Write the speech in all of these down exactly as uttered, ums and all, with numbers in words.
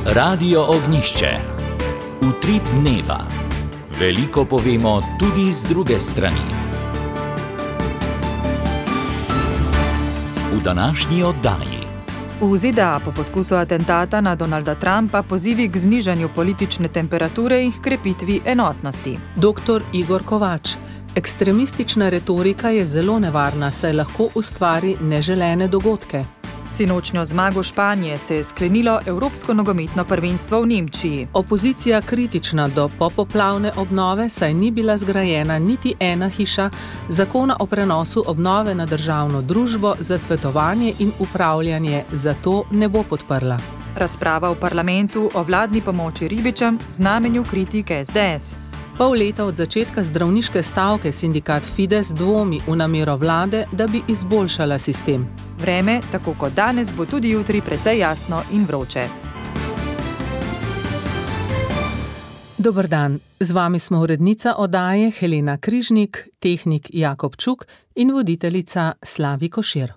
Radio Ognjišče. Utrip dneva. Veliko povemo tudi z druge strani. V današnji oddaji. V Z D A po poskusu atentata na Donalda Trumpa pozivi k znižanju politične temperature in k krepitvi enotnosti. Doktor Igor Kovač. Ekstremistična retorika je zelo nevarna, saj lahko ustvari neželene dogodke. Sinočnjo zmago Španije se je sklenilo Evropsko nogometno prvenstvo v Nemčiji. Opozicija kritična do popoplavne obnove, saj ni bila zgrajena niti ena hiša, zakona o prenosu obnove na državno družbo za svetovanje in upravljanje zato ne bo podprla. Razprava v parlamentu o vladni pomoči ribičem v znamenju kritik S D S. Pol leta od začetka zdravniške stavke sindikat Fides dvomi v namero vlade, da bi izboljšala sistem. Vreme, tako kot danes, bo tudi jutri precej jasno in vroče. Dober dan, z vami smo urednica oddaje Helena Križnik, tehnik Jakob Čuk in voditeljica Slavi Košir.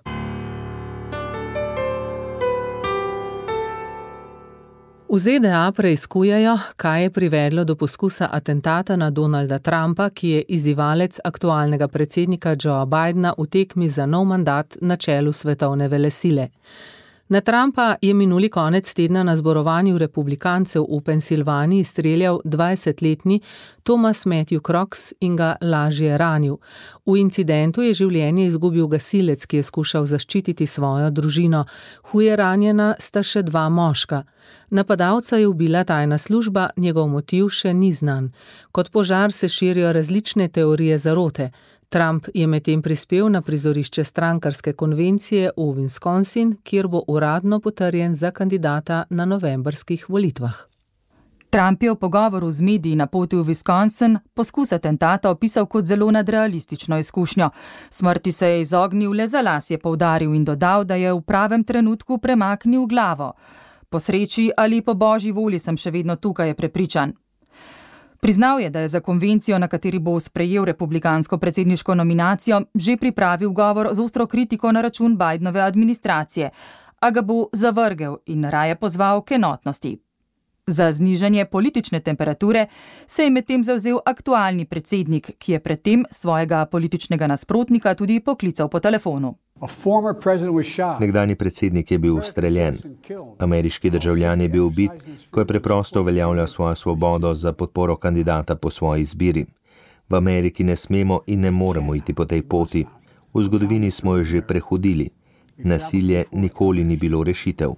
V Z D A preiskujejo, kaj je privedlo do poskusa atentata na Donalda Trumpa, ki je izzivalec aktualnega predsednika Joea Bidena v tekmi za nov mandat na čelu svetovne velesile. Na Trumpa je minuli konec tedna na zborovanju republikancev v Pensilvaniji streljal dvajsetletni Thomas Matthew Crooks in ga lažje ranil. V incidentu je življenje izgubil gasilec, ki je skušal zaščititi svojo družino. Huje ranjena sta še dva moška. Napadalca je ubila tajna služba, njegov motiv še ni znan. Kot požar se širijo različne teorije zarote. Trump je medtem prispel na prizorišče strankarske konvencije v Wisconsin, kjer bo uradno potrjen za kandidata na novembrskih volitvah. Trump je v pogovoru z mediji na poti v Wisconsin poskus atentata opisal kot zelo nadrealistično izkušnjo. Smrti se je izognil, le za las je poudaril in dodal, da je v pravem trenutku premaknil glavo. Po sreči ali po božji volji sem še vedno tukaj, je prepričan. Priznal je, da je za konvencijo, na kateri bo sprejel republikansko predsedniško nominacijo, že pripravil govor z ostro kritiko na račun Bidenove administracije, a ga bo zavrgel in raje pozval k enotnosti. Za znižanje politične temperature se je medtem zavzel aktualni predsednik, ki je predtem svojega političnega nasprotnika tudi poklical po telefonu. Nekdanji predsednik je bil ustreljen. Ameriški državljan je bil ubit, ko je preprosto uveljavljal svojo svobodo za podporo kandidata po svoji izbiri. V Ameriki ne smemo in ne moremo iti po tej poti. V zgodovini smo jo že prehodili. Nasilje nikoli ni bilo rešitev.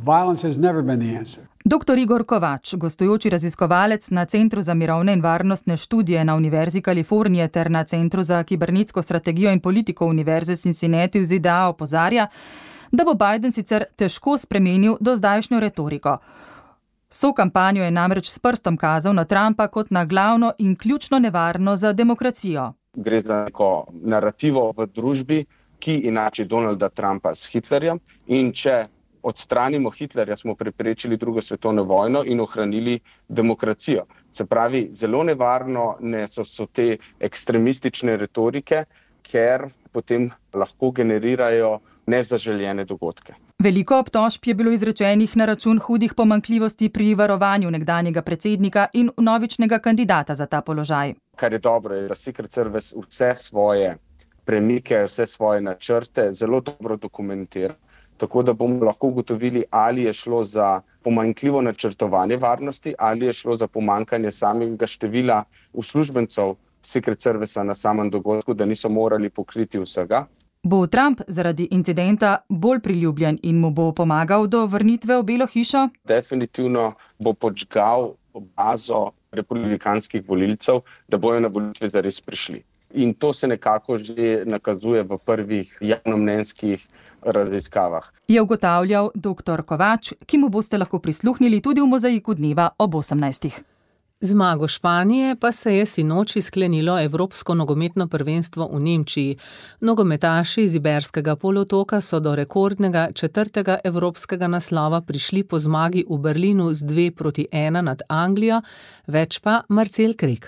Doktor Igor Kovač, gostujoči raziskovalec na Centru za mirovne in varnostne študije na Univerzi Kalifornije ter na Centru za kibernetsko strategijo in politiko Univerze Cincinnati v Z D A, opozarja, da bo Biden sicer težko spremenil dozdajšnjo retoriko. Vso kampanjo je namreč s prstom kazal na Trumpa kot na glavno in ključno nevarno za demokracijo. Gre za neko narativo v družbi, ki enači Donalda Trumpa s Hitlerjem, in če odstranimo Hitlerja, smo preprečili drugo svetovno vojno in ohranili demokracijo. Se pravi, zelo nevarno ne so, so te ekstremistične retorike, ker potem lahko generirajo nezaželjene dogodke. Veliko obtožb je bilo izrečenih na račun hudih pomanjkljivosti pri varovanju nekdanjega predsednika in vnovičnega kandidata za ta položaj. Kar je dobro, je, da Secret Service vse svoje premike, vse svoje načrte zelo dobro dokumentira. Tako da bomo lahko ugotovili, ali je šlo za pomanjkljivo načrtovanje varnosti, ali je šlo za pomanjkanje samega števila uslužbencev Secret Servicea na samem dogodku, da niso morali pokriti vsega. Bo Trump zaradi incidenta bolj priljubljen in mu bo pomagal do vrnitve v Belo hišo? Definitivno bo podžgal bazo republikanskih volilcev, da bojo na volitve zares prišli. In to se nekako že nakazuje v prvih javnomnenjskih raziskavah. Je ugotavljal doktor Kovač, ki mu boste lahko prisluhnili tudi v mozaiku dneva ob osemnajstih. Zmago Španije pa se je sinoči sklenilo Evropsko nogometno prvenstvo v Nemčiji. Nogometaši iz Iberskega polotoka so do rekordnega četrtega evropskega naslova prišli po zmagi v Berlinu z dve proti ena nad Anglijo, več pa Marcel Krek.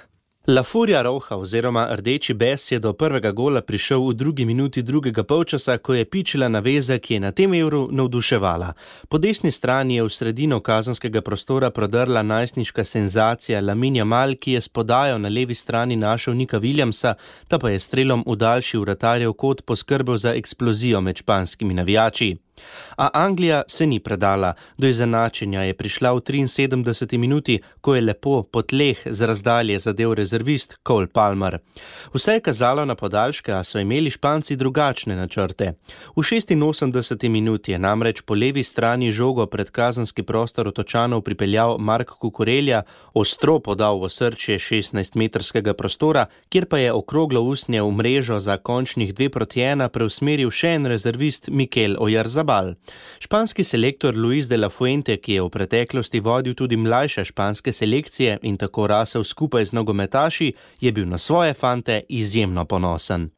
La Furia Roja oziroma Rdeči bes je do prvega gola prišel v drugi minuti drugega polčasa, ko je pičila naveza, ki je na tem evru navduševala. Po desni strani je v sredino kazenskega prostora prodrla najstniška senzacija Lamine Yamal, ki je s podajo na levi strani našel Nika Williamsa, ta pa je strelom v daljši vratarjev kot poskrbel za eksplozijo med španskimi navijači. A Anglija se ni predala. Do izenačenja je prišla v triinsedemdeseti minuti, ko je lepo po tleh z razdalje zadel rezervist Cole Palmer. Vse je kazalo na podaljške, a so imeli Španci drugačne načrte. V šestinosemdeseti minuti je namreč po levi strani žogo pred kazenski prostor Otočanov pripeljal Mark Cucurella, ostro podal v osrčje šestnajstmetrskega prostora, kjer pa je okroglo usnje v mrežo za končnih dve proti ena preusmeril še en rezervist Mikel Oyarzabal. Španski selektor Luis de la Fuente, ki je v preteklosti vodil tudi mlajše španske selekcije in tako rasel skupaj z nogometaši, je bil na svoje fante izjemno ponosen.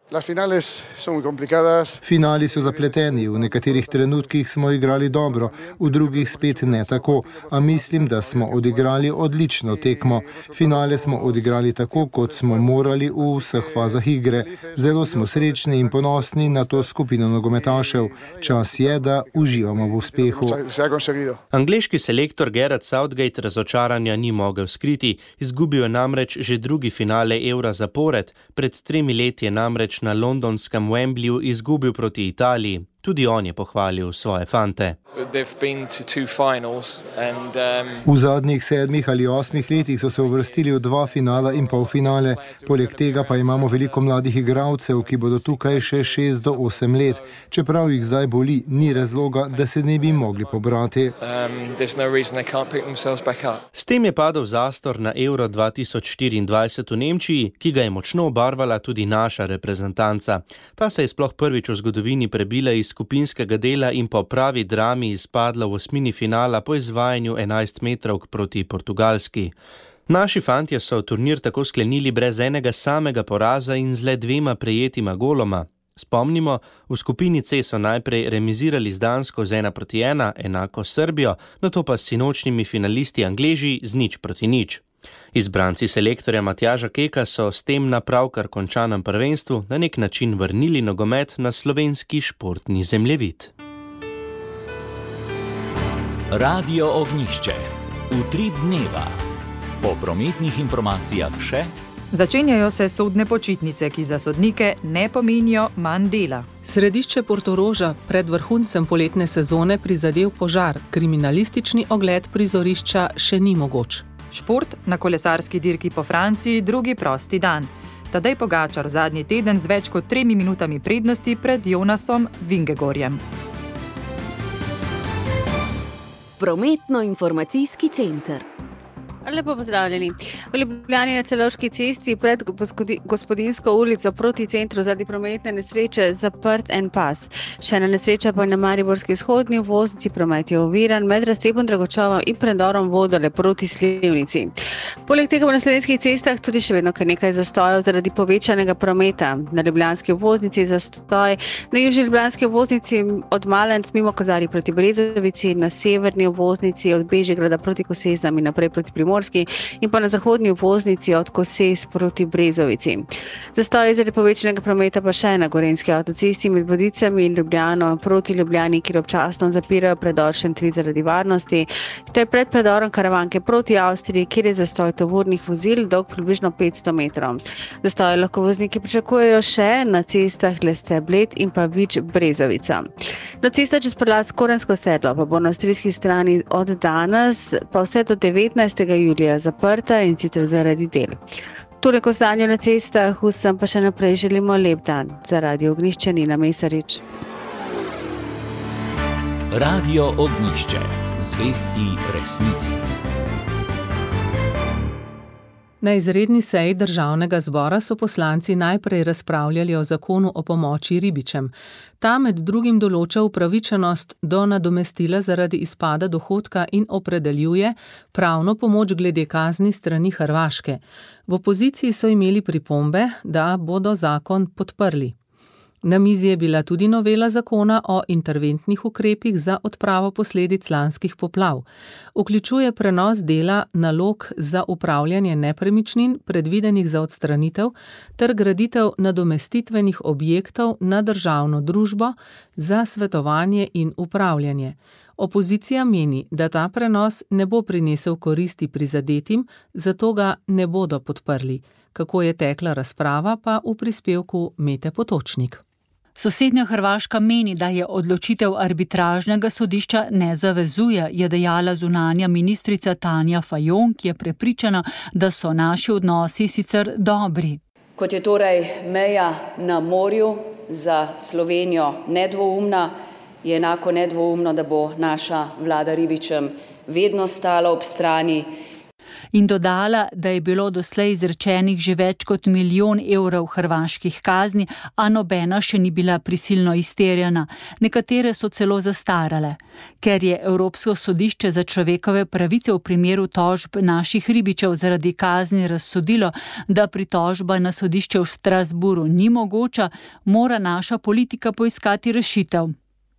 Finali so zapleteni, v nekaterih trenutkih smo igrali dobro, v drugih spet ne tako, a mislim, da smo odigrali odlično tekmo. Finale smo odigrali tako, kot smo morali v vseh fazah igre. Zelo smo srečni in ponosni na to skupino nogometašev. Čas je, da uživamo v uspehu. Angleški selektor Gareth Southgate razočaranja ni mogel skriti, izgubil je namreč že drugi finale evra zapored, pred tremi leti je namreč na londonskem Wembleyu izgubil proti Italiji. Tudi on je pohvalil svoje fante. V zadnjih sedmih ali osmih letih so se uvrstili v dva finala in polfinale. Poleg tega pa imamo veliko mladih igralcev, ki bodo tukaj še šest do osem let. Čeprav jih zdaj boli, ni razloga, da se ne bi mogli pobrati. S tem je padel zastor na Euro dva tisoč štiriindvajset v Nemčiji, ki ga je močno obarvala tudi naša reprezentanca. Ta se je sploh prvič v zgodovini prebila iz skupinskega dela in po pravi drami izpadla v osmini finala po izvajanju enajstmetrovk proti Portugalski. Naši fantje so turnir tako sklenili brez enega samega poraza in z le dvema prejetima goloma. Spomnimo, v skupini C so najprej remizirali z Dansko z ena proti ena, enako Srbijo, nato pa s sinočnimi finalisti Angleži z nič proti nič. Izbranci selektorja Matjaža Keka so s tem na pravkar končanem prvenstvu na nek način vrnili nogomet na slovenski športni zemljevid. Radio Ognjišče. Utrip dneva. Po prometnih informacijah še. Začenjajo se sodne počitnice, ki za sodnike ne pomenijo manj dela. Središče Portoroža pred vrhuncem poletne sezone prizadel požar. Kriminalistični ogled prizorišča še ni mogoč. Šport na kolesarski dirki po Franciji drugi prosti dan. Tadej Pogačar v zadnji teden z več kot tremi minutami prednosti pred Jonasom Vingegorjem. Prometno-informacijski center. Lepo pozdravljeni. V Ljubljani na Celovški cesti pred Gospodinsko ulico proti centru zaradi prometne nesreče zaprt en pas. Še ena nesreča pa na Mariborski vzhodni voznici promet je oviran med razcepom Dragočova in predorom Vodole proti Slivnici. Poleg tega v na slovenskih cestah tudi še vedno kar nekaj zastojev zaradi povečanega prometa. Na Ljubljanski voznici zastoj, na južni Ljubljanski voznici od Malenc mimo Kozarij proti Brezovici, na severni voznici od Bežigrada proti Kosezam in naprej proti Primorski in pa na zahodni voznici od Koses proti Brezovici. Zastoj zaradi povečanega prometa pa še na Gorenjski avtocesti med Vodicami in Ljubljano proti Ljubljani, kjer občasno zapirajo predor Šentvid zaradi varnosti, ter pred predorom Karavanke proti Avstriji, kjer je zastoj tovornih vozil dolg približno petsto metrov. Zastoj lahko vozniki pričakujejo še na cestah Leste Bled in pa Vič Brezovica. Na cesta čez prelaz Korensko sedlo pa bo na avstrijski strani od danes pa vse do devetnajstega julija zaprta in sicer zaradi del. Toliko stanja na cestah, vsem pa še naprej želimo lep dan. Za Radio Ognjišče Nina Mesarič. Radio Ognjišče. Zvesti resnici. Na izredni seji Državnega zbora so poslanci najprej razpravljali o zakonu o pomoči ribičem. Ta med drugim določa upravičenost do nadomestila zaradi izpada dohodka in opredeljuje pravno pomoč glede kazni strani Hrvaške. V opoziciji so imeli pripombe, da bodo zakon podprli. Na mizi je bila tudi novela zakona o interventnih ukrepih za odpravo posledic lanskih poplav. Vključuje prenos dela nalog za upravljanje nepremičnin, predvidenih za odstranitev, ter graditev nadomestitvenih objektov na državno družbo za svetovanje in upravljanje. Opozicija meni, da ta prenos ne bo prinesel koristi prizadetim, zato ga ne bodo podprli. Kako je tekla razprava, pa v prispevku Mete Potočnik. Sosednja Hrvaška meni, da je odločitev arbitražnega sodišča ne zavezuje, je dejala zunanja ministrica Tanja Fajon, ki je prepričana, da so naši odnosi sicer dobri. Kot je torej meja na morju za Slovenijo nedvoumna, je enako nedvoumno, da bo naša vlada ribičem vedno stala ob strani. In dodala, da je bilo doslej izrečenih že več kot milijon evrov hrvaških kazni, a nobena še ni bila prisilno izterjana. Nekatere so celo zastarale. Ker je Evropsko sodišče za človekove pravice v primeru tožb naših ribičev zaradi kazni razsodilo, da pritožba na sodišče v Strasburu ni mogoča, mora naša politika poiskati rešitev.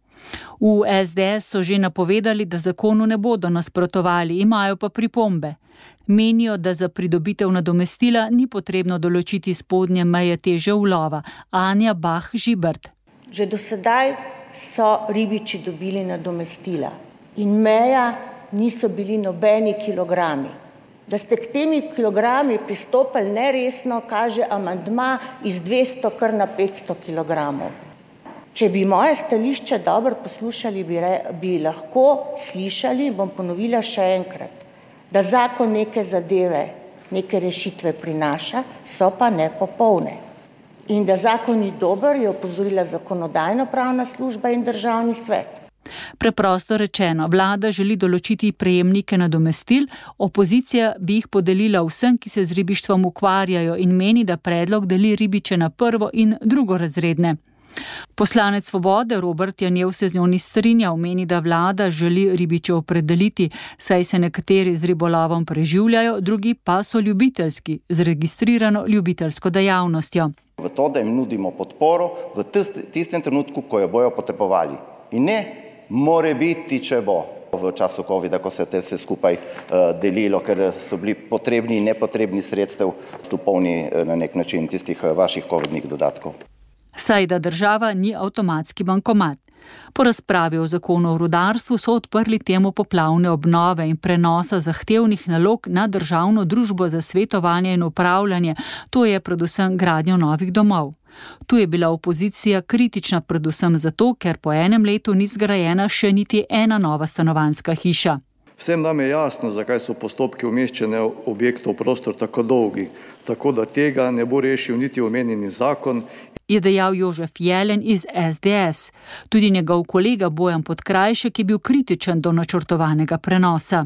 V es de es so že napovedali, da zakonu ne bodo nasprotovali, imajo pa pripombe. Menijo, da za pridobitev nadomestila ni potrebno določiti spodnje meje teže ulova. Anja Bah-Žibert. Že do sedaj so ribiči dobili nadomestila in meja niso bili nobeni kilogrami. Da ste k temi kilogrami pristopili neresno, kaže amandma iz dvesto kar na petsto kilogramov. Če bi moje stališče dobro poslušali, bi, re, bi lahko slišali, bom ponovila še enkrat, da zakon neke zadeve, neke rešitve prinaša, so pa nepopolne. In da zakon ni dober, je opozorila Zakonodajno-pravna služba in Državni svet. Preprosto rečeno, vlada želi določiti prejemnike nadomestil, opozicija bi jih podelila vsem, ki se z ribištvom ukvarjajo in meni, da predlog deli ribiče na prvo in drugorazredne. Poslanec Svobode Robert Janjev se z njo ni strinjal, meni, da vlada želi ribiče opredeliti, saj se nekateri z ribolovom preživljajo, drugi pa so ljubiteljski, z registrirano ljubiteljsko dejavnostjo. V to, da jim nudimo podporo v tistem trenutku, ko jo bojo potrebovali. In ne more biti, če bo v času covida, ko se te vse skupaj uh, delilo, ker so bili potrebni in nepotrebni sredstev, tu polni uh, na nek način tistih uh, vaših covidnih dodatkov. Saj da država ni avtomatski bankomat. Po razpravi o zakonu o rudarstvu so odprli temo poplavne obnove in prenosa zahtevnih nalog na državno družbo za svetovanje in upravljanje, to je predvsem gradnjo novih domov. Tu je bila opozicija kritična predvsem zato, ker po enem letu ni zgrajena še niti ena nova stanovanjska hiša. Vsem nam je jasno, zakaj so postopki umeščanja objektov v prostor tako dolgi, tako da tega ne bo rešil niti omenjeni zakon. Je dejal Jožef Jelen iz es de es. Tudi njegov kolega Bojan Podkrajšek je bil kritičen do načrtovanega prenosa.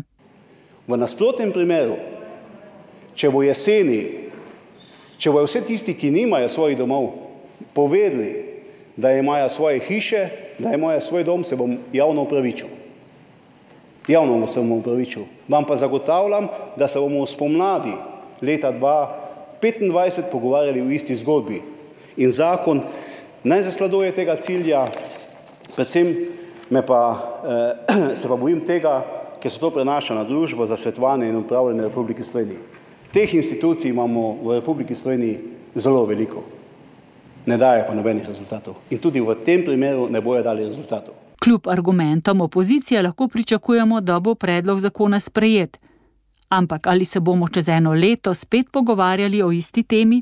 V nasprotnem primeru, če bo jeseni, če bo vse tisti, ki nimajo svojih domov, povedali, da imajo svoje hiše, da imajo svoj dom, se bom javno opravičil. Javno se bomo upravičil. Vam pa zagotavljam, da se bomo spomladi leta dva tisoč petindvajset pogovarjali v isti zgodbi. In zakon ne zasleduje tega cilja, predvsem me pa, eh, se pa bojim tega, ker se to prenaša na družbo za svetovanje in upravljanje v Republiki Sloveniji. Teh institucij imamo v Republiki Sloveniji zelo veliko. Ne daje pa nobenih rezultatov. In tudi v tem primeru ne bojo dali rezultatov. Kljub argumentom opozicije lahko pričakujemo, da bo predlog zakona sprejet. Ampak ali se bomo čez eno leto spet pogovarjali o isti temi?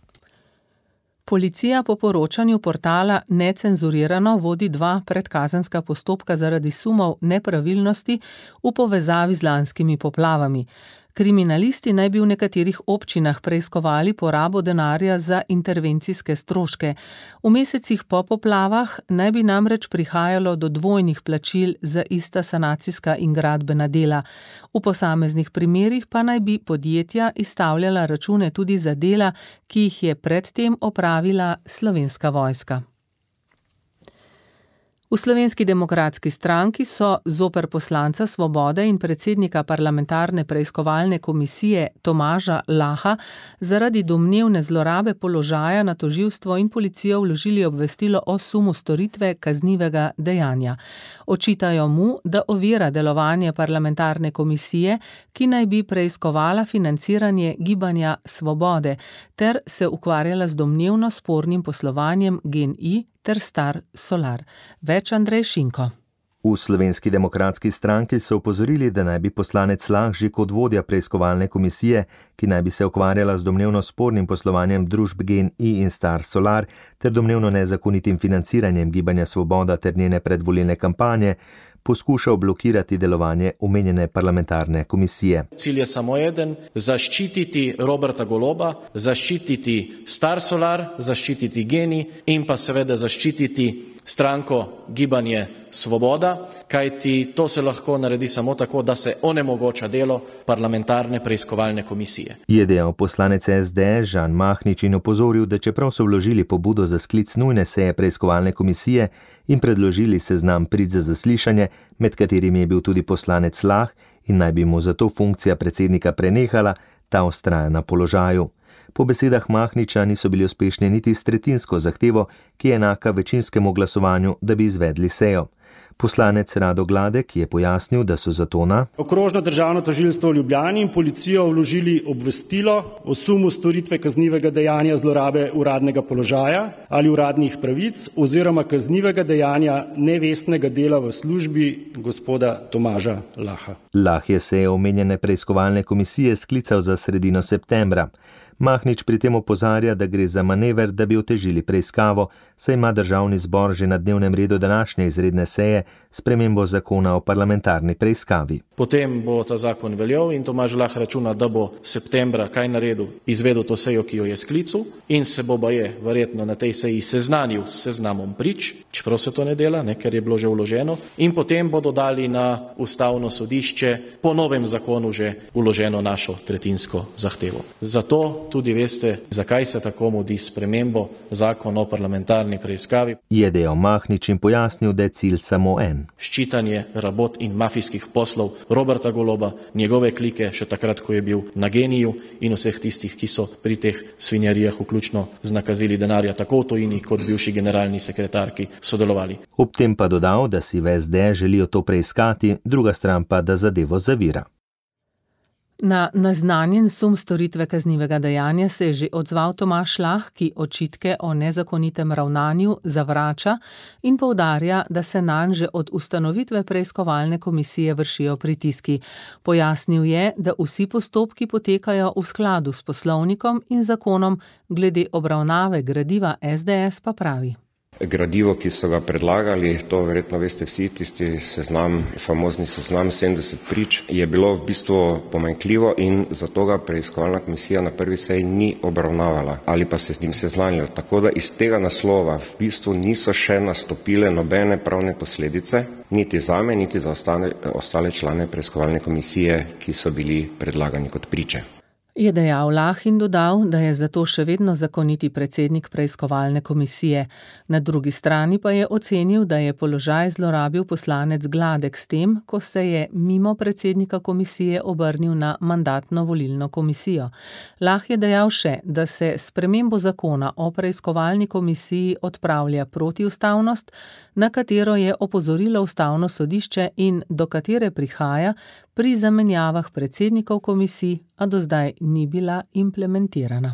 Policija po poročanju portala Necenzurirano vodi dva predkazenska postopka zaradi sumov nepravilnosti v povezavi z lanskimi poplavami. Kriminalisti naj bi v nekaterih občinah preiskovali porabo denarja za intervencijske stroške. V mesecih po poplavah naj bi namreč prihajalo do dvojnih plačil za ista sanacijska in gradbena dela. V posameznih primerih pa naj bi podjetja izstavljala račune tudi za dela, ki jih je predtem opravila Slovenska vojska. V Slovenski demokratski stranki so zoper poslanca Svobode in predsednika parlamentarne preiskovalne komisije Tomaža Laha zaradi domnevne zlorabe položaja na tožilstvo in policijo vložili obvestilo o sumu storitve kaznivega dejanja. Očitajo mu, da ovira delovanje parlamentarne komisije, ki naj bi preiskovala financiranje gibanja Svobode, ter se ukvarjala z domnevno spornim poslovanjem GEN-I ter Star Solar. Več Andrej Šinko. V Slovenski demokratski stranki so opozorili, da naj bi poslanec Lah že kot vodja preiskovalne komisije, ki naj bi se ukvarjala z domnevno spornim poslovanjem družb GEN-I in Star Solar ter domnevno nezakonitim financiranjem gibanja Svoboda ter njene predvolilne kampanje, poskušal blokirati delovanje omenjene parlamentarne komisije. Cilj je samo eden, zaščititi Roberta Goloba, zaščititi Star Solar, zaščititi GEN-I in pa seveda zaščititi stranko Gibanje Svoboda, kajti to se lahko naredi samo tako, da se onemogoča delo parlamentarne preiskovalne komisije. Je dejal poslanec S D S Žan Mahnič in opozoril, da čeprav so vložili pobudo za sklic nujne seje preiskovalne komisije in predložili seznam prič za zaslišanje, med katerimi je bil tudi poslanec Lah in naj bi mu zato funkcija predsednika prenehala, ta vztraja na položaju. Po besedah Mahniča niso bili uspešni niti s tretjinsko zahtevo, ki je enaka večinskemu glasovanju, da bi izvedli sejo. Poslanec Rado Gladek je pojasnil, da so zato na Okrožno državno tožilstvo v Ljubljani in policijo vložili obvestilo o sumu storitve kaznivega dejanja zlorabe uradnega položaja ali uradnih pravic oziroma kaznivega dejanja nevestnega dela v službi gospoda Tomaža Laha. Lah je sejo omenjene preiskovalne komisije sklical za sredino septembra. Mahnič pri tem opozarja, da gre za manever, da bi otežili preiskavo, saj ima državni zbor že na dnevnem redu današnje izredne seje spremembo zakona o parlamentarni preiskavi. Potem bo ta zakon veljal in Tomaž Lah računa, da bo septembra kaj naredil, izvedel to sejo, ki jo je sklical in se bo baje verjetno na tej seji seznanil s seznamom prič, čeprav se to ne dela, ne, ker je bilo že vloženo, in potem bodo dali na Ustavno sodišče po novem zakonu že vloženo našo tretjinsko zahtevo. Zato tudi veste, zakaj se tako mudi spremembo zakona o parlamentarni preiskavi. Je dejal Mahnič in pojasnil, da je cilj samo en. Ščitanje rabot in mafijskih poslov Roberta Goloba, njegove klike še takrat, ko je bil na GEN-iju in vseh tistih, ki so pri teh svinjarijah vključno z nakazili denarja tako v tujini kot bivši generalni sekretarki sodelovali. Ob tem pa dodal, da si v S D želijo to preiskati, druga stran pa, da zadevo zavira. Na naznanjen sum storitve kaznivega dejanja se je že odzval Tomaž Lah, ki očitke o nezakonitem ravnanju zavrača in poudarja, da se nanj že od ustanovitve preiskovalne komisije vršijo pritiski. Pojasnil je, da vsi postopki potekajo v skladu s poslovnikom in zakonom, glede obravnave gradiva S D S pa pravi. Gradivo, ki so ga predlagali, to verjetno veste vsi, tisti seznam, famozni seznam sedemdeset prič, je bilo v bistvu pomanjkljivo in zato ga preiskovalna komisija na prvi seji ni obravnavala ali pa se z njim seznanila. Tako da iz tega naslova v bistvu niso še nastopile nobene pravne posledice, niti zame, niti za ostale, ostale člane preiskovalne komisije, ki so bili predlagani kot priče. Je dejal Lah in dodal, da je zato še vedno zakoniti predsednik preiskovalne komisije. Na drugi strani pa je ocenil, da je položaj zlorabil poslanec Gladek s tem, ko se je mimo predsednika komisije obrnil na mandatno-volilno komisijo. Lah je dejal še, da se s spremembo zakona o preiskovalni komisiji odpravlja protiustavnost, na katero je opozorilo Ustavno sodišče in do katere prihaja pri zamenjavah predsednikov komisij, a do zdaj ni bila implementirana.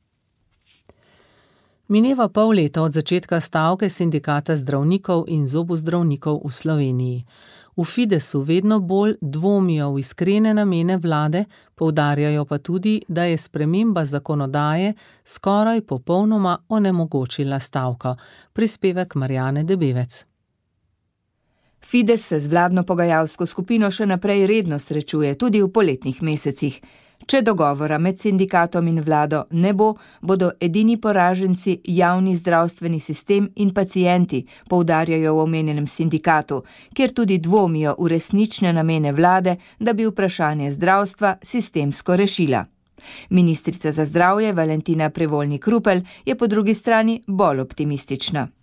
Mineva pol leta od začetka stavke sindikata zdravnikov in zobozdravnikov v Sloveniji. V Fidesu vedno bolj dvomijo v iskrene namene vlade, poudarjajo pa tudi, da je sprememba zakonodaje skoraj popolnoma onemogočila stavko. Prispevek Marjane Debevec. Fides se z vladno pogajalsko skupino še naprej redno srečuje, tudi v poletnih mesecih. Če dogovora med sindikatom in vlado ne bo, bodo edini poraženci javni zdravstveni sistem in pacienti, poudarjajo v omenjenem sindikatu, kjer tudi dvomijo v resnične namene vlade, da bi vprašanje zdravstva sistemsko rešila. Ministrica za zdravje Valentina Prevolnik Rupel je po drugi strani bolj optimistična.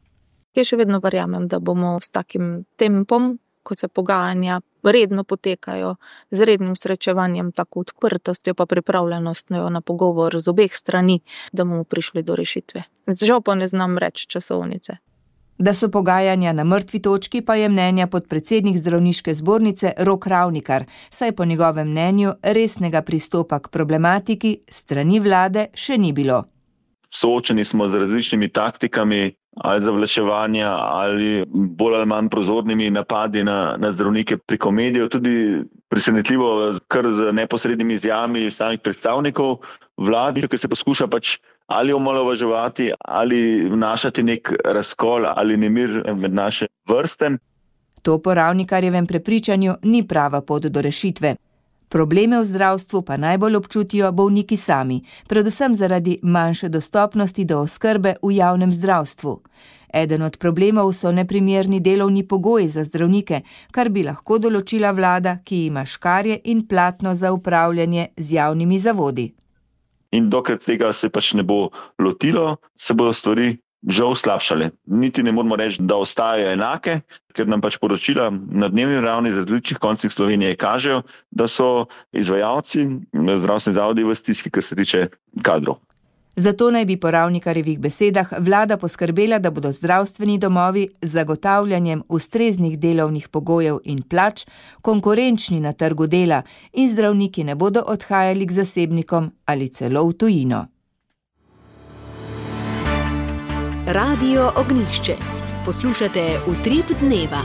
Jaz še vedno verjamem, da bomo s takim tempom, ko se pogajanja redno potekajo, z rednim srečevanjem, tako odprtostjo pa pripravljenostjo na pogovor z obeh strani, da bomo prišli do rešitve. Žal pa ne znam reči časovnice. Da so pogajanja na mrtvi točki, pa je mnenja podpredsednik Zdravniške zbornice Rok Ravnikar, saj po njegovem mnenju resnega pristopa k problematiki strani vlade še ni bilo. Soočeni smo z različnimi taktikami, ali zavlačevanja, ali bolj ali manj prozornimi napadi na, na zdravnike preko medijev, tudi presenetljivo kar z neposrednimi izjavami samih predstavnikov vlade, ker se poskuša pač ali omalovaževati, ali vnašati nek razkol ali nemir med naše vrste. To po Ravnikarjevem prepričanju ni prava pot do rešitve. Probleme v zdravstvu pa najbolj občutijo bolniki sami, predvsem zaradi manjše dostopnosti do oskrbe v javnem zdravstvu. Eden od problemov so neprimerni delovni pogoji za zdravnike, kar bi lahko določila vlada, ki ima škarje in platno za upravljanje z javnimi zavodi. In dokler tega se pač ne bo lotilo, se bodo stvari žal slabšale. Niti ne moramo reči, da ostajajo enake, ker nam pač poročila na dnevni ravni v različnih koncih Slovenije kažejo, da so izvajalci zdravstveni zavodi v stiski, kar se tiče kadrov. Zato naj bi po Ravnikarjevih besedah vlada poskrbela, da bodo zdravstveni domovi z zagotavljanjem ustreznih delovnih pogojev in plač konkurenčni na trgu dela in zdravniki ne bodo odhajali k zasebnikom ali celo v tujino. Radio Ognjišče. Poslušate Utrip dneva.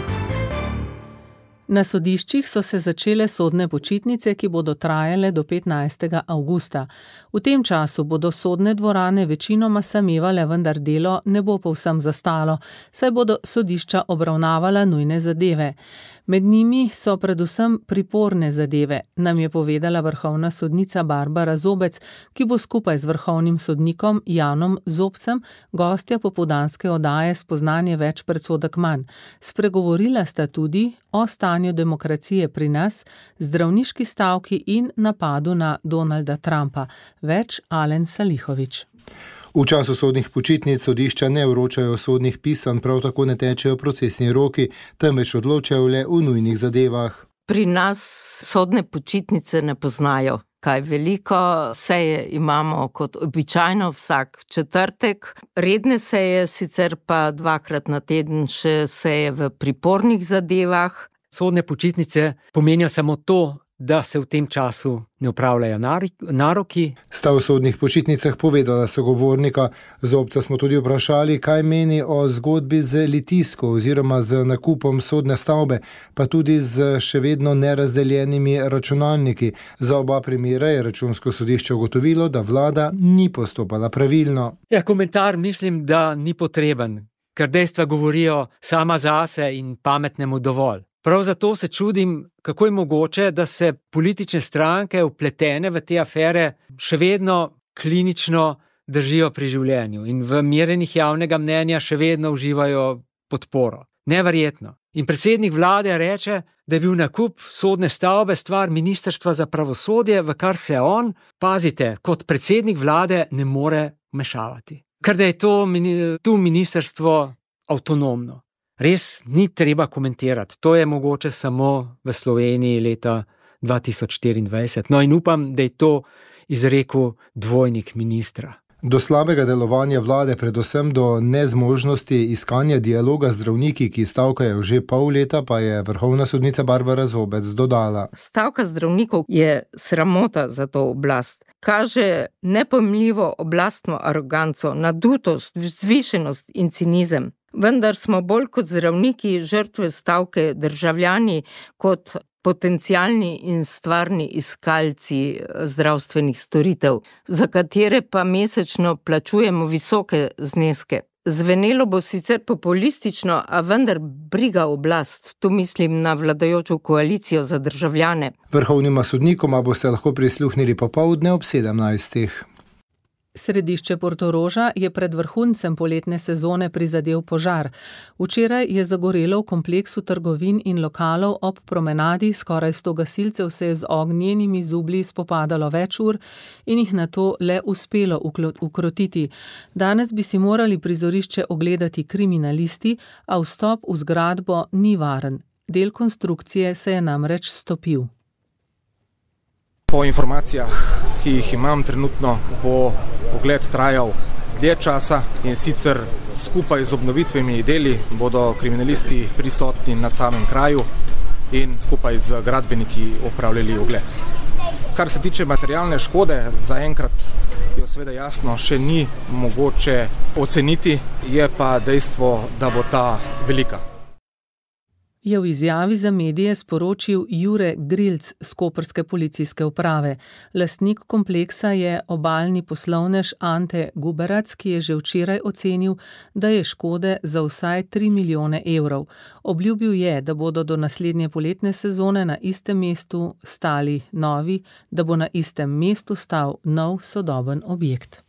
Na sodiščih so se začele sodne počitnice, ki bodo trajale do petnajstega avgusta. V tem času bodo sodne dvorane večinoma samevale, vendar delo ne bo povsem zastalo, saj bodo sodišča obravnavala nujne zadeve. Med njimi so predvsem priporne zadeve, nam je povedala vrhovna sodnica Barbara Zobec, ki bo skupaj z vrhovnim sodnikom Janom Zobcem gostja popoldanske oddaje Spoznanje več predsodek manj. Spregovorila sta tudi o stanju demokracije pri nas, zdravniški stavki in napadu na Donalda Trumpa. Več Alen Salihović. V času sodnih počitnic sodišča ne vročajo sodnih pisanj, prav tako ne tečejo procesni roki, temveč odločajo le v nujnih zadevah. Pri nas sodne počitnice ne poznajo. Kaj veliko seje imamo kot običajno vsak četrtek, redne seje, sicer pa dvakrat na teden še seje v pripornih zadevah. Sodne počitnice pomenijo samo to, da se v tem času ne upravljajo naroki. Sta v sodnih počitnicah povedala sogovornika. Zobca smo tudi vprašali, kaj meni o zgodbi z Litijsko oziroma z nakupom sodne stavbe, pa tudi z še vedno nerazdeljenimi računalniki. Za oba primera je računsko sodišče ugotovilo, da vlada ni postopala pravilno. Ja, komentar mislim, da ni potreben, ker dejstva govorijo sama zase in pametnemu dovolj. Prav zato se čudim, kako je mogoče, da se politične stranke vpletene v te afere še vedno klinično držijo pri življenju in v merjenjih javnega mnenja še vedno uživajo podporo. Neverjetno. In predsednik vlade reče, da je bil nakup sodne stavbe stvar Ministrstva za pravosodje, v kar se on, pazite, kot predsednik vlade ne more vmešavati. Ker da je to tu ministrstvo avtonomno. Res ni treba komentirati. To je mogoče samo v Sloveniji leta dva tisoč štiriindvajset. No in upam, da je to izrekel dvojnik ministra. Do slabega delovanja vlade, predvsem do nezmožnosti iskanja dialoga z zdravniki, ki stavkajo že pol leta, pa je vrhovna sodnica Barbara Zobec dodala. Stavka zdravnikov je sramota za to oblast. Kaže nepojmljivo oblastno aroganco, nadutost, vzvišenost in cinizem. Vendar smo bolj kot zdravniki žrtve stavke državljani kot potencialni in stvarni iskalci zdravstvenih storitev, za katere pa mesečno plačujemo visoke zneske. Zvenelo bo sicer populistično, a vendar briga oblast. Tu mislim na vladajočo koalicijo za državljane. Vrhovnima sodnikoma boste lahko prisluhnili popoldne ob sedemnajstih. Središče Portoroža je pred vrhuncem poletne sezone prizadel požar. Včeraj je zagorelo v kompleksu trgovin in lokalov ob promenadi, skoraj sto gasilcev se je z ognjenimi zublji spopadalo več ur in jih nato le uspelo ukrotiti. Danes bi si morali prizorišče ogledati kriminalisti, a vstop v zgradbo ni varen. Del konstrukcije se je namreč stopil. Po informacijah, ki jih imam trenutno, bo ogled trajal dlje časa in sicer skupaj z obnovitvimi deli bodo kriminalisti prisotni na samem kraju in skupaj z gradbeniki opravljali ogled. Kar se tiče materialne škode, zaenkrat jo seveda jasno še ni mogoče oceniti, je pa dejstvo, da bo ta velika. Je v izjavi za medije sporočil Jure Grilc z koprske policijske uprave. Lastnik kompleksa je obalni poslovnež Ante Guberac, ki je že včeraj ocenil, da je škode za vsaj tri milijone evrov. Obljubil je, da bodo do naslednje poletne sezone na istem mestu stali novi, da bo na istem mestu stal nov sodoben objekt.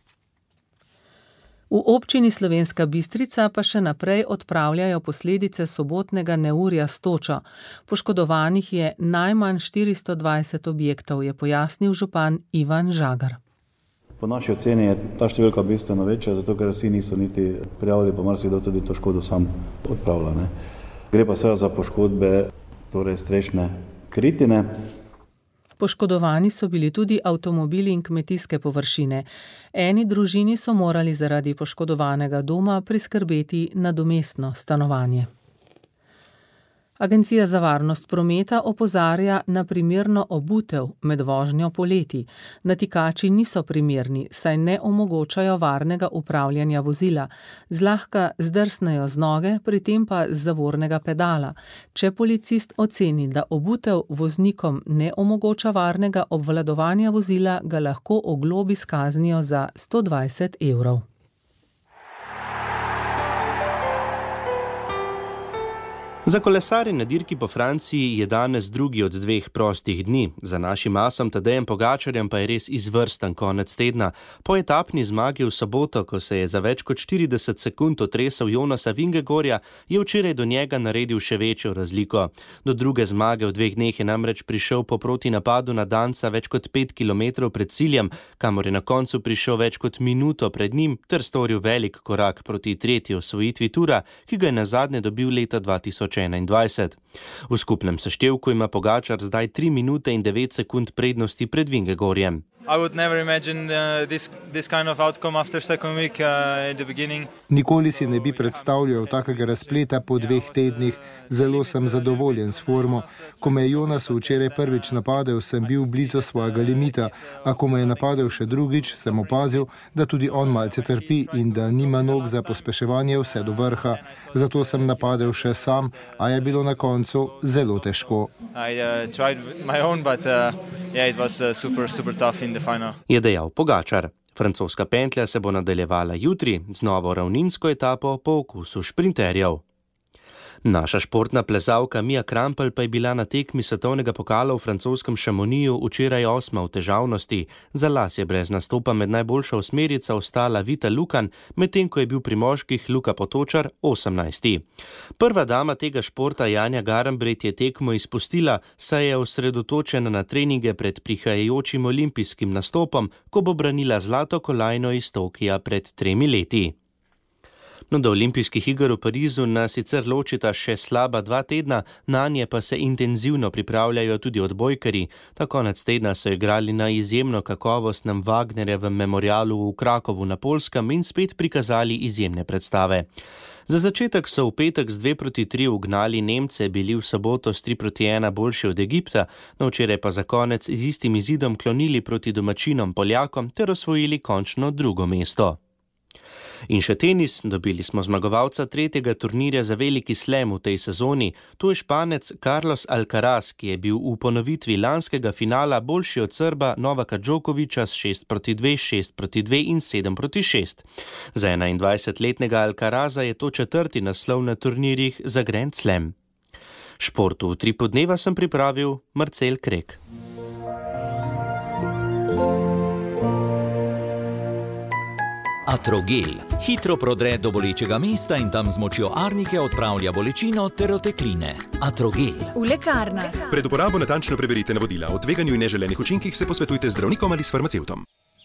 V občini Slovenska Bistrica pa še naprej odpravljajo posledice sobotnega neurja s točo. Poškodovanih je najmanj štiristo dvajset objektov, je pojasnil župan Ivan Žagar. Po naši oceni je ta številka bistveno večja, zato ker vsi niso niti prijavili, pa marsikdo tudi to škodo sam odpravlja. Ne. Gre pa seveda za poškodbe, torej strešne kritine. Poškodovani so bili tudi avtomobili in kmetijske površine. Eni družini so morali zaradi poškodovanega doma priskrbeti nadomestno stanovanje. Agencija za varnost prometa opozarja na primerno obutev med vožnjo poleti. Natikači niso primerni, saj ne omogočajo varnega upravljanja vozila. Zlahka zdrsnejo z noge, pri tem pa z zavornega pedala. Če policist oceni, da obutev voznikom ne omogoča varnega obvladovanja vozila, ga lahko oglobi s kaznijo za sto dvajset evrov. Za kolesarje na dirki po Franciji je danes drugi od dveh prostih dni. Za našim asom Tadejem Pogačarjem pa je res izvrsten konec tedna. Po etapni zmagi v soboto, ko se je za več kot štirideset sekund otresel Jonasa Vingegaarda, je včeraj do njega naredil še večjo razliko. Do druge zmage v dveh dneh je namreč prišel po protinapadu na Danca več kot pet kilometrov pred ciljem, kamor je na koncu prišel več kot minuto pred njim ter storil velik korak proti tretji osvojitvi tura, ki ga je nazadnje dobil leta dva tisoč enaindvajset. V skupnem seštevku ima Pogačar zdaj tri minute in devet sekund prednosti pred Vingegaardjem. Nikoli si ne bi predstavljal takega razpleta po dveh tednih. Zelo sem zadovoljen s formo. Ko me je Jonas včeraj prvič napadel, sem bil blizu svojega limita, a ko me je napadel še drugič, sem opazil, da tudi on malce trpi in da nima nog za pospeševanje vse do vrha. Zato sem napadel še sam, a je bilo na koncu zelo težko. Je dejal Pogačar. Francoska pentlja se bo nadaljevala jutri z novo ravninsko etapo po okusu šprinterjev. Naša športna plezalka Mia Krampelj pa je bila na tekmi svetovnega pokala v francoskem Chamonixu včeraj osma v težavnosti. Za las je brez nastopa med najboljšo osmerico ostala Vita Lukan, medtem ko je bil pri moških Luka Potočar osemnajsti. Prva dama tega športa Janja Garnbret je tekmo izpustila, saj je osredotočena na treninge pred prihajajočim olimpijskim nastopom, ko bo branila zlato kolajno iz Tokija pred tremi leti. No, do olimpijskih iger v Parizu nas sicer ločita še slaba dva tedna, nanje pa se intenzivno pripravljajo tudi odbojkarji. Ta konec tedna so igrali na izjemno kakovostnem Wagnerjevem memorialu v Krakovu na Poljskem in spet prikazali izjemne predstave. Za začetek so v petek z dve proti tri ugnali Nemce, bili v soboto s tri proti ena boljši od Egipta, no včeraj pa za konec z istim izidom klonili proti domačinom Poljakom ter osvojili končno drugo mesto. In še tenis, dobili smo zmagovalca tretjega turnirja za veliki slam v tej sezoni. To je Španec Carlos Alcaraz, ki je bil v ponovitvi lanskega finala boljši od Srba Novaka Djokovića s šest proti dve, šest proti dve in sedem proti šest. Za enaindvajsetletnega Alcaraza je to četrti naslov na turnirjih za Grand Slam. Športu v Tripu dneva sem pripravil Marcel Krek. Atrogel hitro prodre do bolečega mesta in tam z močjo arnike odpravlja bolečino ter otekline. Atrogel. V lekarnah. Pred uporabo natančno preberite navodila. O tveganju in neželenih učinkih se posvetujte z zdravnikom ali s farmacevtom.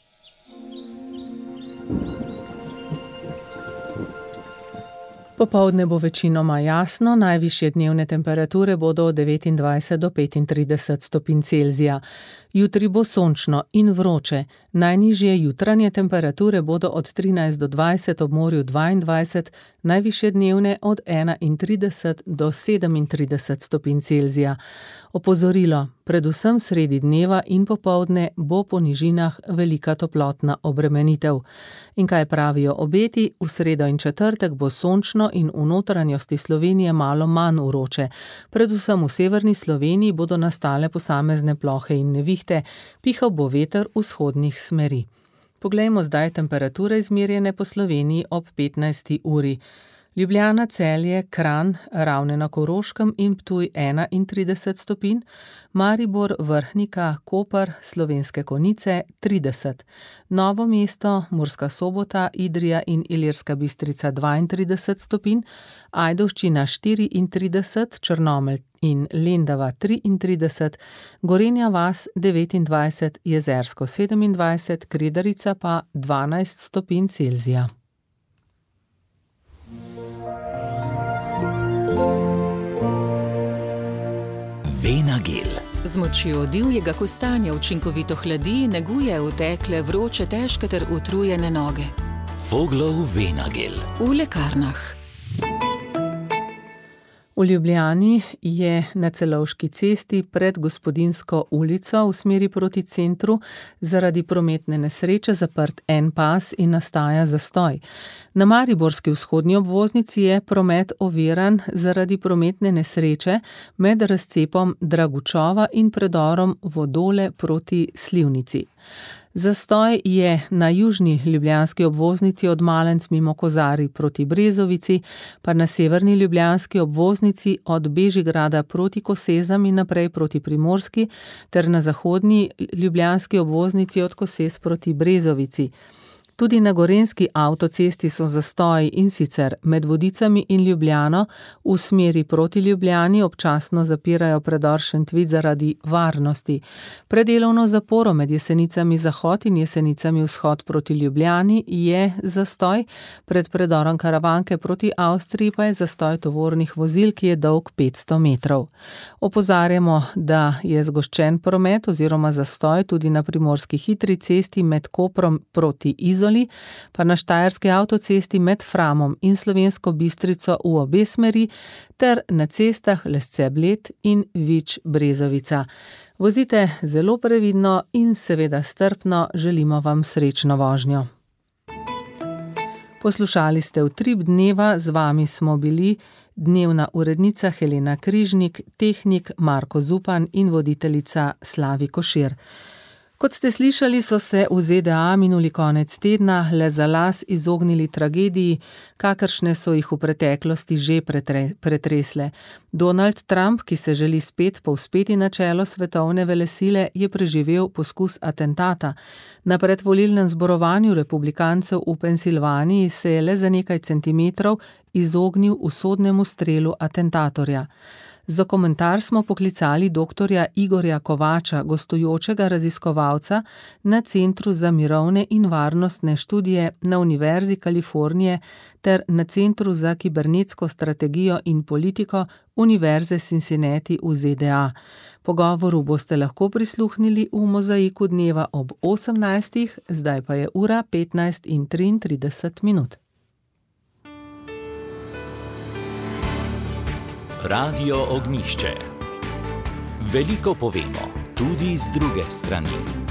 Popoldne bo večinoma jasno, najvišje dnevne temperature bodo od devetindvajset do petintrideset stopinj Celzija. Jutri bo sončno in vroče, najnižje jutranje temperature bodo od trinajst do dvajset, ob morju dvaindvajset, najvišje dnevne od enaintrideset do sedemintrideset stopinj Celzija. Opozorilo, predvsem sredi dneva in popoldne bo po nižinah velika toplotna obremenitev. In kaj pravijo obeti, v sredo in četrtek bo sončno in v notranjosti Slovenije malo manj vroče. Predvsem v severni Sloveniji bodo nastale posamezne plohe in nevihte, pihal bo veter vzhodnih smeri. Poglejmo zdaj temperature izmerjene po Sloveniji ob petnajsti uri. Ljubljana, Celje, Kranj, Ravne na Koroškem in Ptuj enaintrideset stopinj, Maribor, Vrhnika, Koper, Slovenske Konjice trideset, Novo mesto, Murska Sobota, Idrija in Ilirska Bistrica dvaintrideset stopinj, Ajdovščina štiriintrideset, Črnomelj in Lendava triintrideset, Gorenja vas devetindvajset, Jezersko sedemindvajset, Kredarica pa dvanajst stopinj Celzija. Venagel. Z močjo divjega kostanja učinkovito hladi, neguje utekle, vroče, težke ter utrujene noge. Voglov Venagel. V lekarnah. V Ljubljani je na Celovški cesti pred Gospodinjsko ulico v smeri proti centru zaradi prometne nesreče zaprt en pas in nastaja zastoj. Na mariborski vzhodni obvoznici je promet oviran zaradi prometne nesreče med razcepom Dragučova in predorom Vodole proti Slivnici. Zastoj je na južni ljubljanski obvoznici od Malenc mimo Kozarij proti Brezovici, pa na severni ljubljanski obvoznici od Bežigrada proti Kosezam in naprej proti Primorski, ter na zahodni ljubljanski obvoznici od Kosez proti Brezovici. Tudi na gorenjski avtocesti so zastoji, in sicer med Vodicami in Ljubljano v smeri proti Ljubljani občasno zapirajo predor Šentvid zaradi varnosti. Predelovno zaporo med Jesenicami zahod in Jesenicami vzhod proti Ljubljani je zastoj, pred predorom Karavanke proti Avstriji pa je zastoj tovornih vozil, ki je dolg petsto metrov. Opozarjamo, da je zgoščen promet oziroma zastoj tudi na primorski hitri cesti med Koprom proti Izoli, pa na štajerski avtocesti med Framom in Slovensko Bistrico v obe smeri, ter na cestah Lesce-Bled in Vič-Brezovica. Vozite zelo previdno in seveda strpno, želimo vam srečno vožnjo. Poslušali ste Utrip dneva, z vami smo bili dnevna urednica Helena Križnik, tehnik Marko Zupan in voditeljica Slavi Košir. Kot ste slišali, so se v Z D A minuli konec tedna le za las izognili tragediji, kakršne so jih v preteklosti že pretre, pretresle. Donald Trump, ki se želi spet povzpeti na čelo svetovne velesile, je preživel poskus atentata. Na predvolilnem zborovanju republikancev v Pensilvaniji se je le za nekaj centimetrov izognil usodnemu strelu atentatorja. Za komentar smo poklicali doktorja Igorja Kovača, gostujočega raziskovalca na Centru za mirovne in varnostne študije na Univerzi Kalifornije ter na Centru za kibernetsko strategijo in politiko Univerze Cincinnati v Z D A. Pogovoru boste lahko prisluhnili v Mozaiku dneva ob osemnajstih, zdaj pa je ura petnajst in triintrideset minut. Radio Ognjišče. Veliko povemo, tudi z druge strani.